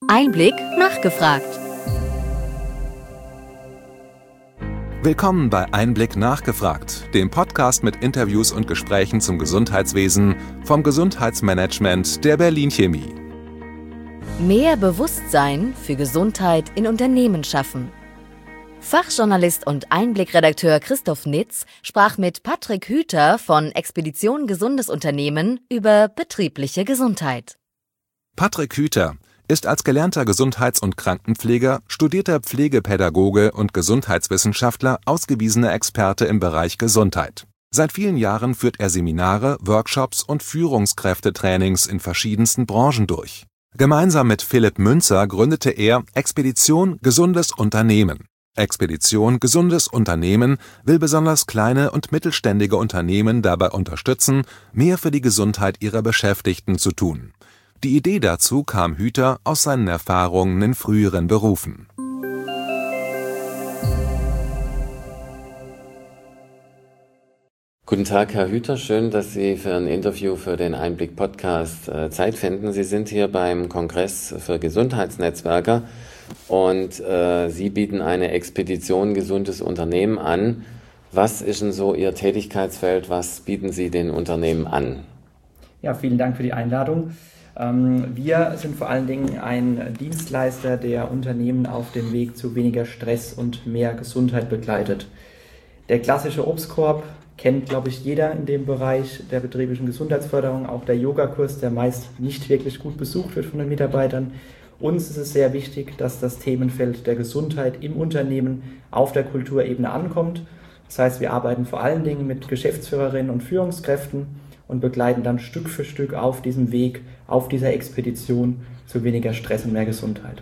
Einblick nachgefragt. Willkommen bei Einblick nachgefragt, dem Podcast mit Interviews und Gesprächen zum Gesundheitswesen vom Gesundheitsmanagement der Berlin Chemie. Mehr Bewusstsein für Gesundheit in Unternehmen schaffen. Fachjournalist und Einblick-Redakteur Christoph Nitz sprach mit Patrick Hüter von Expedition Gesundes Unternehmen über betriebliche Gesundheit. Patrick Hüter ist als gelernter Gesundheits- und Krankenpfleger, studierter Pflegepädagoge und Gesundheitswissenschaftler ausgewiesener Experte im Bereich Gesundheit. Seit vielen Jahren führt er Seminare, Workshops und Führungskräftetrainings in verschiedensten Branchen durch. Gemeinsam mit Philipp Münzer gründete er Expedition Gesundes Unternehmen. Expedition Gesundes Unternehmen will besonders kleine und mittelständige Unternehmen dabei unterstützen, mehr für die Gesundheit ihrer Beschäftigten zu tun. Die Idee dazu kam Hüter aus seinen Erfahrungen in früheren Berufen. Guten Tag, Herr Hüter. Schön, dass Sie für ein Interview für den Einblick-Podcast Zeit finden. Sie sind hier beim Kongress für Gesundheitsnetzwerker und Sie bieten eine Expedition Gesundes Unternehmen an. Was ist denn so Ihr Tätigkeitsfeld? Was bieten Sie den Unternehmen an? Ja, vielen Dank für die Einladung. Wir sind vor allen Dingen ein Dienstleister, der Unternehmen auf dem Weg zu weniger Stress und mehr Gesundheit begleitet. Der klassische Obstkorb kennt, glaube ich, jeder in dem Bereich der betrieblichen Gesundheitsförderung, auch der Yogakurs, der meist nicht wirklich gut besucht wird von den Mitarbeitern. Uns ist es sehr wichtig, dass das Themenfeld der Gesundheit im Unternehmen auf der Kulturebene ankommt. Das heißt, wir arbeiten vor allen Dingen mit Geschäftsführerinnen und Führungskräften und begleiten dann Stück für Stück auf diesem Weg, auf dieser Expedition zu weniger Stress und mehr Gesundheit.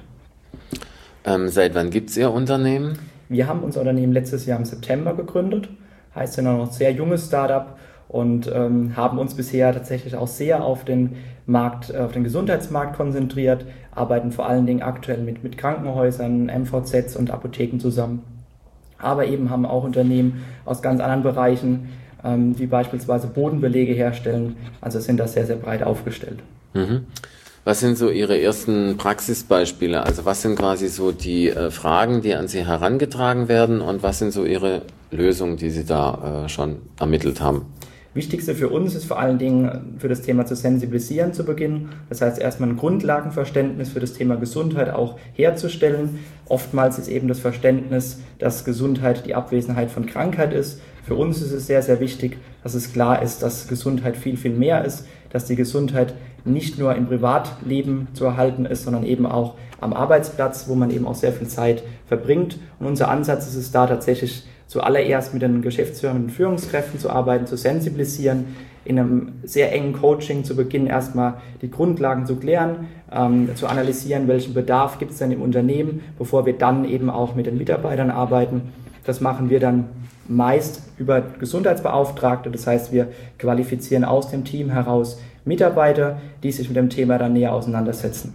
Seit wann gibt es Ihr Unternehmen? Wir haben unser Unternehmen letztes Jahr im September gegründet, heißt ja noch sehr junges Startup und haben uns bisher tatsächlich auch sehr auf den Markt, auf den Gesundheitsmarkt konzentriert, arbeiten vor allen Dingen aktuell mit Krankenhäusern, MVZs und Apotheken zusammen, aber eben haben auch Unternehmen aus ganz anderen Bereichen, die beispielsweise Bodenbelege herstellen, also sind da sehr, sehr breit aufgestellt. Mhm. Was sind so Ihre ersten Praxisbeispiele? Also was sind quasi so die Fragen, die an Sie herangetragen werden und was sind so Ihre Lösungen, die Sie da schon ermittelt haben? Wichtigste für uns ist vor allen Dingen für das Thema zu sensibilisieren zu Beginn. Das heißt erstmal ein Grundlagenverständnis für das Thema Gesundheit auch herzustellen. Oftmals ist eben das Verständnis, dass Gesundheit die Abwesenheit von Krankheit ist. Für uns ist es sehr, sehr wichtig, dass es klar ist, dass Gesundheit viel, viel mehr ist, dass die Gesundheit nicht nur im Privatleben zu erhalten ist, sondern eben auch am Arbeitsplatz, wo man eben auch sehr viel Zeit verbringt. Und unser Ansatz ist es da tatsächlich zuallererst mit den Geschäftsführern und Führungskräften zu arbeiten, zu sensibilisieren, in einem sehr engen Coaching zu Beginn erstmal die Grundlagen zu klären, zu analysieren, welchen Bedarf gibt es denn im Unternehmen, bevor wir dann eben auch mit den Mitarbeitern arbeiten. Das machen wir dann meist über Gesundheitsbeauftragte, das heißt, wir qualifizieren aus dem Team heraus Mitarbeiter, die sich mit dem Thema dann näher auseinandersetzen.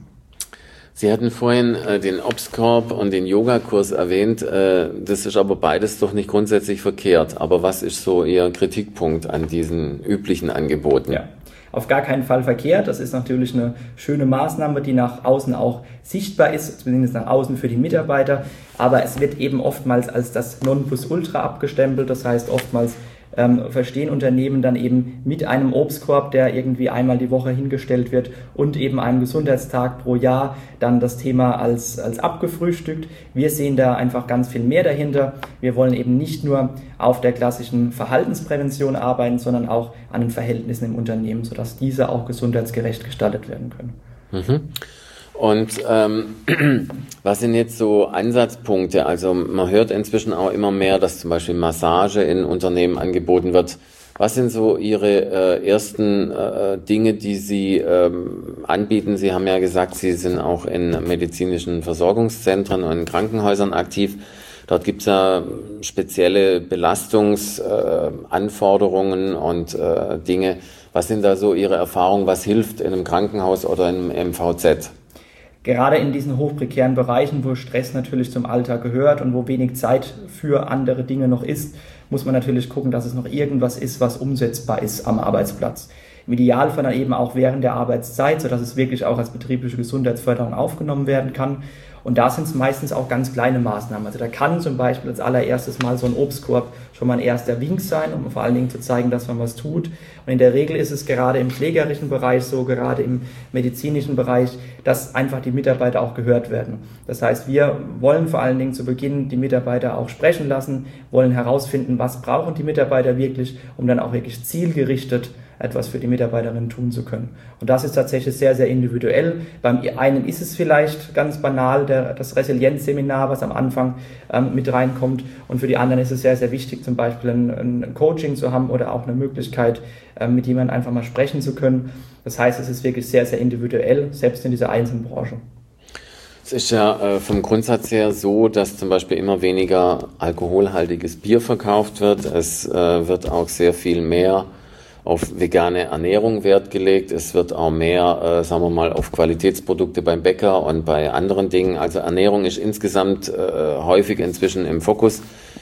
Sie hatten vorhin den Obstkorb und den Yogakurs erwähnt. Das ist aber beides doch nicht grundsätzlich verkehrt. Aber was ist so Ihr Kritikpunkt an diesen üblichen Angeboten? Ja, auf gar keinen Fall verkehrt. Das ist natürlich eine schöne Maßnahme, die nach außen auch sichtbar ist, zumindest nach außen für die Mitarbeiter. Aber es wird eben oftmals als das Nonplusultra abgestempelt. Das heißt, oftmals verstehen Unternehmen dann eben mit einem Obstkorb, der irgendwie einmal die Woche hingestellt wird und eben einem Gesundheitstag pro Jahr dann das Thema als abgefrühstückt. Wir sehen da einfach ganz viel mehr dahinter. Wir wollen eben nicht nur auf der klassischen Verhaltensprävention arbeiten, sondern auch an den Verhältnissen im Unternehmen, sodass diese auch gesundheitsgerecht gestaltet werden können. Mhm. Und was sind jetzt so Ansatzpunkte? Also man hört inzwischen auch immer mehr, dass zum Beispiel Massage in Unternehmen angeboten wird. Was sind so Ihre ersten Dinge, die Sie anbieten? Sie haben ja gesagt, Sie sind auch in medizinischen Versorgungszentren und in Krankenhäusern aktiv. Dort gibt es ja spezielle Belastungsanforderungen und Dinge. Was sind da so Ihre Erfahrungen? Was hilft in einem Krankenhaus oder in einem MVZ? Gerade in diesen hochprekären Bereichen, wo Stress natürlich zum Alltag gehört und wo wenig Zeit für andere Dinge noch ist, muss man natürlich gucken, dass es noch irgendwas ist, was umsetzbar ist am Arbeitsplatz. im Idealfall dann eben auch während der Arbeitszeit, sodass es wirklich auch als betriebliche Gesundheitsförderung aufgenommen werden kann. Und da sind es meistens auch ganz kleine Maßnahmen. Also da kann zum Beispiel als allererstes mal so ein Obstkorb schon mal ein erster Wink sein, um vor allen Dingen zu zeigen, dass man was tut. Und in der Regel ist es gerade im pflegerischen Bereich so, gerade im medizinischen Bereich, dass einfach die Mitarbeiter auch gehört werden. Das heißt, wir wollen vor allen Dingen zu Beginn die Mitarbeiter auch sprechen lassen, wollen herausfinden, was brauchen die Mitarbeiter wirklich, um dann auch wirklich zielgerichtet etwas für die Mitarbeiterinnen tun zu können. Und das ist tatsächlich sehr, sehr individuell. Beim einen ist es vielleicht ganz banal, das Resilienzseminar, was am Anfang mit reinkommt. Und für die anderen ist es sehr, sehr wichtig, zum Beispiel ein Coaching zu haben oder auch eine Möglichkeit, mit jemandem einfach mal sprechen zu können. Das heißt, es ist wirklich sehr, sehr individuell, selbst in dieser einzelnen Branche. Es ist ja vom Grundsatz her so, dass zum Beispiel immer weniger alkoholhaltiges Bier verkauft wird. Es wird auch sehr viel mehr auf vegane Ernährung Wert gelegt. Es wird auch mehr, sagen wir mal, auf Qualitätsprodukte beim Bäcker und bei anderen Dingen. Also Ernährung ist insgesamt häufig inzwischen im Fokus.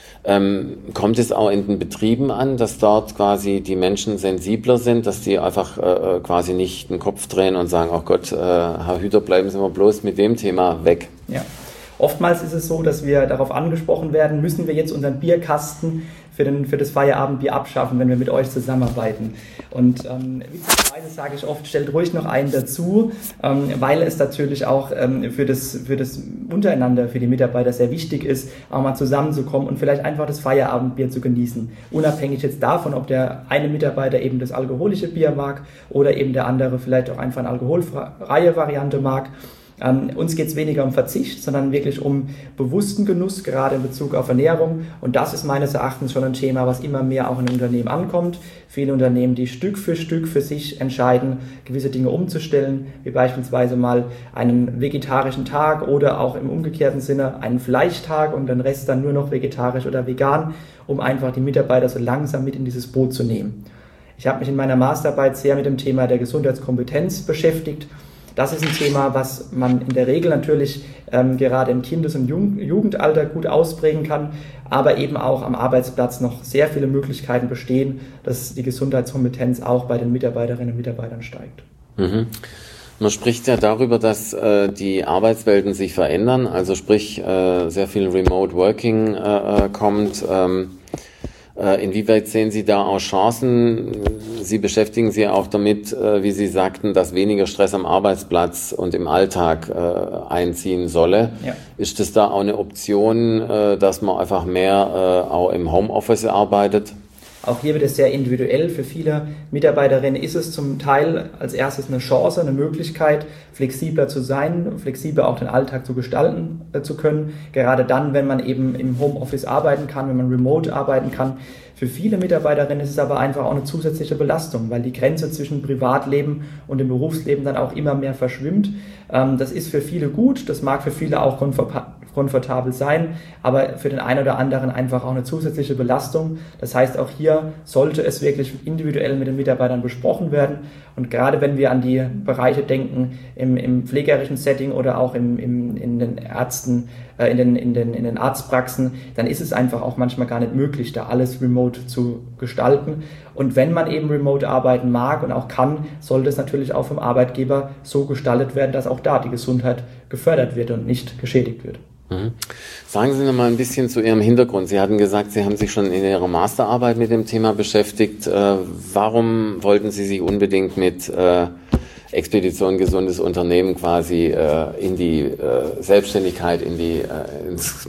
Kommt es auch in den Betrieben an, dass dort quasi die Menschen sensibler sind, dass die einfach quasi nicht den Kopf drehen und sagen, oh Gott, Herr Hüter, bleiben Sie mal bloß mit dem Thema weg? Ja. Oftmals ist es so, dass wir darauf angesprochen werden, müssen wir jetzt unseren Bierkasten für das Feierabendbier abschaffen, wenn wir mit euch zusammenarbeiten. Und witzigerweise sage ich oft, stellt ruhig noch einen dazu, weil es natürlich auch für das Untereinander, für die Mitarbeiter sehr wichtig ist, auch mal zusammenzukommen und vielleicht einfach das Feierabendbier zu genießen. Unabhängig jetzt davon, ob der eine Mitarbeiter eben das alkoholische Bier mag oder eben der andere vielleicht auch einfach eine alkoholfreie Variante mag. Uns geht es weniger um Verzicht, sondern wirklich um bewussten Genuss, gerade in Bezug auf Ernährung. Und das ist meines Erachtens schon ein Thema, was immer mehr auch in Unternehmen ankommt. Viele Unternehmen, die Stück für sich entscheiden, gewisse Dinge umzustellen, wie beispielsweise mal einen vegetarischen Tag oder auch im umgekehrten Sinne einen Fleischtag und den Rest dann nur noch vegetarisch oder vegan, um einfach die Mitarbeiter so langsam mit in dieses Boot zu nehmen. Ich habe mich in meiner Masterarbeit sehr mit dem Thema der Gesundheitskompetenz beschäftigt. Das ist ein Thema, was man in der Regel natürlich gerade im Kindes- und Jugendalter gut ausprägen kann, aber eben auch am Arbeitsplatz noch sehr viele Möglichkeiten bestehen, dass die Gesundheitskompetenz auch bei den Mitarbeiterinnen und Mitarbeitern steigt. Mhm. Man spricht ja darüber, dass die Arbeitswelten sich verändern, also sprich sehr viel Remote Working kommt. Inwieweit sehen Sie da auch Chancen? Sie beschäftigen sich auch damit, wie Sie sagten, dass weniger Stress am Arbeitsplatz und im Alltag einziehen solle. Ja. Ist das da auch eine Option, dass man einfach mehr auch im Homeoffice arbeitet? Auch hier wird es sehr individuell. Für viele Mitarbeiterinnen ist es zum Teil als erstes eine Chance, eine Möglichkeit, flexibler zu sein, flexibler auch den Alltag zu gestalten zu können. Gerade dann, wenn man eben im Homeoffice arbeiten kann, wenn man remote arbeiten kann. Für viele Mitarbeiterinnen ist es aber einfach auch eine zusätzliche Belastung, weil die Grenze zwischen Privatleben und dem Berufsleben dann auch immer mehr verschwimmt. Das ist für viele gut, das mag für viele auch komfortabel sein, aber für den einen oder anderen einfach auch eine zusätzliche Belastung. Das heißt, auch hier sollte es wirklich individuell mit den Mitarbeitern besprochen werden. Und gerade wenn wir an die Bereiche denken, im pflegerischen Setting oder auch in den Ärzten, in den Arztpraxen, dann ist es einfach auch manchmal gar nicht möglich, da alles remote zu gestalten. Und wenn man eben remote arbeiten mag und auch kann, sollte es natürlich auch vom Arbeitgeber so gestaltet werden, dass auch da die Gesundheit gefördert wird und nicht geschädigt wird. Sagen Sie noch mal ein bisschen zu Ihrem Hintergrund. Sie hatten gesagt, Sie haben sich schon in Ihrer Masterarbeit mit dem Thema beschäftigt. Warum wollten Sie sich unbedingt mit Expedition Gesundes Unternehmen quasi in die Selbstständigkeit, ins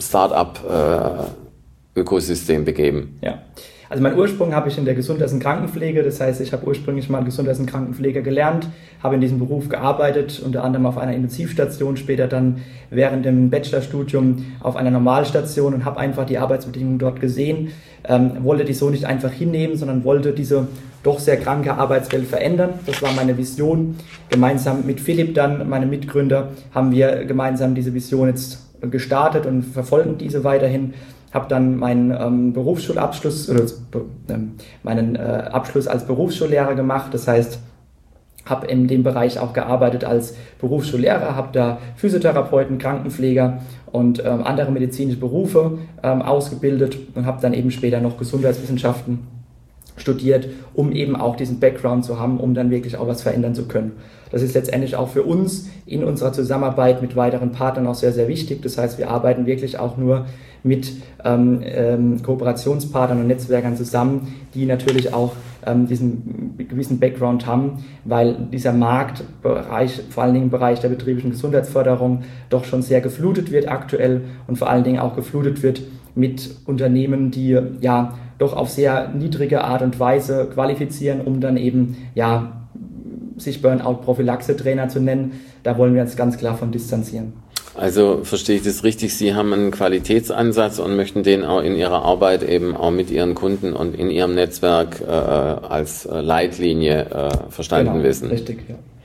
Start-up-Ökosystem begeben? Ja. Also meinen Ursprung habe ich in der Gesundheits- und Krankenpflege, das heißt, ich habe ursprünglich mal Gesundheits- und Krankenpfleger gelernt, habe in diesem Beruf gearbeitet, unter anderem auf einer Intensivstation, später dann während dem Bachelorstudium auf einer Normalstation und habe einfach die Arbeitsbedingungen dort gesehen, wollte die so nicht einfach hinnehmen, sondern wollte diese doch sehr kranke Arbeitswelt verändern. Das war meine Vision. Gemeinsam mit Philipp dann, meinem Mitgründer, haben wir gemeinsam diese Vision jetzt gestartet und verfolgen diese weiterhin. Habe dann meinen Berufsschulabschluss oder meinen Abschluss als Berufsschullehrer gemacht. Das heißt, habe in dem Bereich auch gearbeitet als Berufsschullehrer, habe da Physiotherapeuten, Krankenpfleger und andere medizinische Berufe ausgebildet und habe dann eben später noch Gesundheitswissenschaften studiert, um eben auch diesen Background zu haben, um dann wirklich auch was verändern zu können. Das ist letztendlich auch für uns in unserer Zusammenarbeit mit weiteren Partnern auch sehr, sehr wichtig. Das heißt, wir arbeiten wirklich auch nur mit Kooperationspartnern und Netzwerkern zusammen, die natürlich auch diesen gewissen Background haben, weil dieser Marktbereich, vor allen Dingen im Bereich der betrieblichen Gesundheitsförderung, doch schon sehr geflutet wird aktuell und vor allen Dingen auch geflutet wird mit Unternehmen, die ja doch auf sehr niedrige Art und Weise qualifizieren, um dann eben sich Burnout-Prophylaxe-Trainer zu nennen. Da wollen wir uns ganz klar von distanzieren. Also verstehe ich das richtig, Sie haben einen Qualitätsansatz und möchten den auch in Ihrer Arbeit eben auch mit Ihren Kunden und in Ihrem Netzwerk als Leitlinie verstanden wissen. Richtig,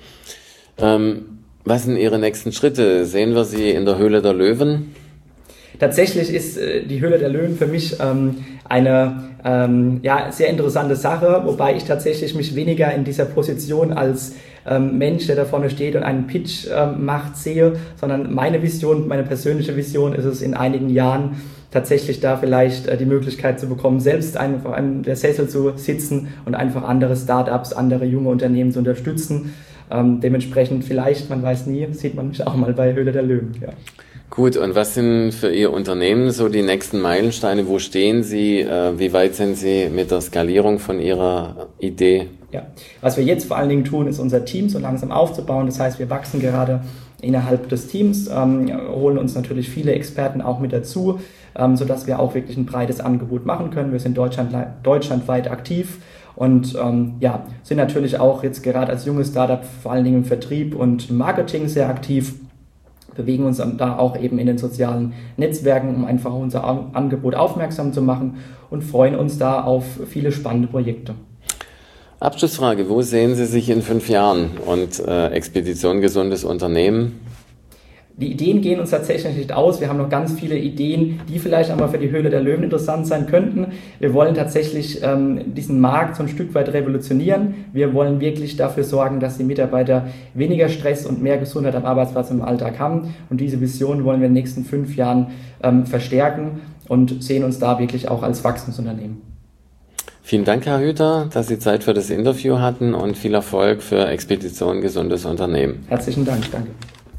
ja. Was sind Ihre nächsten Schritte? Sehen wir Sie in der Höhle der Löwen? Tatsächlich ist die Höhle der Löwen für mich eine sehr interessante Sache, wobei ich tatsächlich mich weniger in dieser Position als Mensch, der da vorne steht und einen Pitch macht, sehe, sondern meine Vision, meine persönliche Vision ist es, in einigen Jahren tatsächlich da vielleicht die Möglichkeit zu bekommen, selbst einfach an der Sessel zu sitzen und einfach andere Startups, andere junge Unternehmen zu unterstützen. Dementsprechend vielleicht, man weiß nie, sieht man mich auch mal bei Höhle der Löwen. Ja. Gut, und was sind für Ihr Unternehmen so die nächsten Meilensteine? Wo stehen Sie? Wie weit sind Sie mit der Skalierung von Ihrer Idee? Ja, was wir jetzt vor allen Dingen tun, ist unser Team so langsam aufzubauen. Das heißt, wir wachsen gerade innerhalb des Teams, holen uns natürlich viele Experten auch mit dazu, sodass wir auch wirklich ein breites Angebot machen können. Wir sind deutschlandweit aktiv und sind natürlich auch jetzt gerade als junges Startup vor allen Dingen im Vertrieb und im Marketing sehr aktiv, bewegen uns da auch eben in den sozialen Netzwerken, um einfach unser Angebot aufmerksam zu machen und freuen uns da auf viele spannende Projekte. Abschlussfrage, wo sehen Sie sich in 5 Jahren und Expedition Gesundes Unternehmen? Die Ideen gehen uns tatsächlich nicht aus. Wir haben noch ganz viele Ideen, die vielleicht einmal für die Höhle der Löwen interessant sein könnten. Wir wollen tatsächlich diesen Markt so ein Stück weit revolutionieren. Wir wollen wirklich dafür sorgen, dass die Mitarbeiter weniger Stress und mehr Gesundheit am Arbeitsplatz im Alltag haben. Und diese Vision wollen wir in den nächsten 5 Jahren verstärken und sehen uns da wirklich auch als Wachstumsunternehmen. Vielen Dank, Herr Hüter, dass Sie Zeit für das Interview hatten und viel Erfolg für Expedition Gesundes Unternehmen. Herzlichen Dank, danke.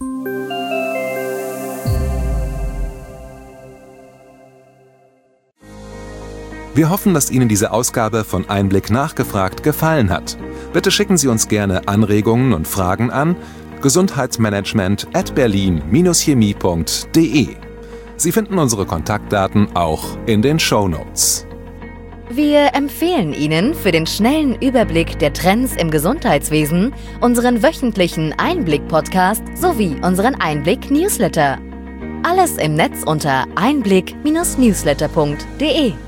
Wir hoffen, dass Ihnen diese Ausgabe von Einblick nachgefragt gefallen hat. Bitte schicken Sie uns gerne Anregungen und Fragen an gesundheitsmanagement@berlin-chemie.de. Sie finden unsere Kontaktdaten auch in den Shownotes. Wir empfehlen Ihnen für den schnellen Überblick der Trends im Gesundheitswesen unseren wöchentlichen Einblick-Podcast sowie unseren Einblick-Newsletter. Alles im Netz unter einblick-newsletter.de.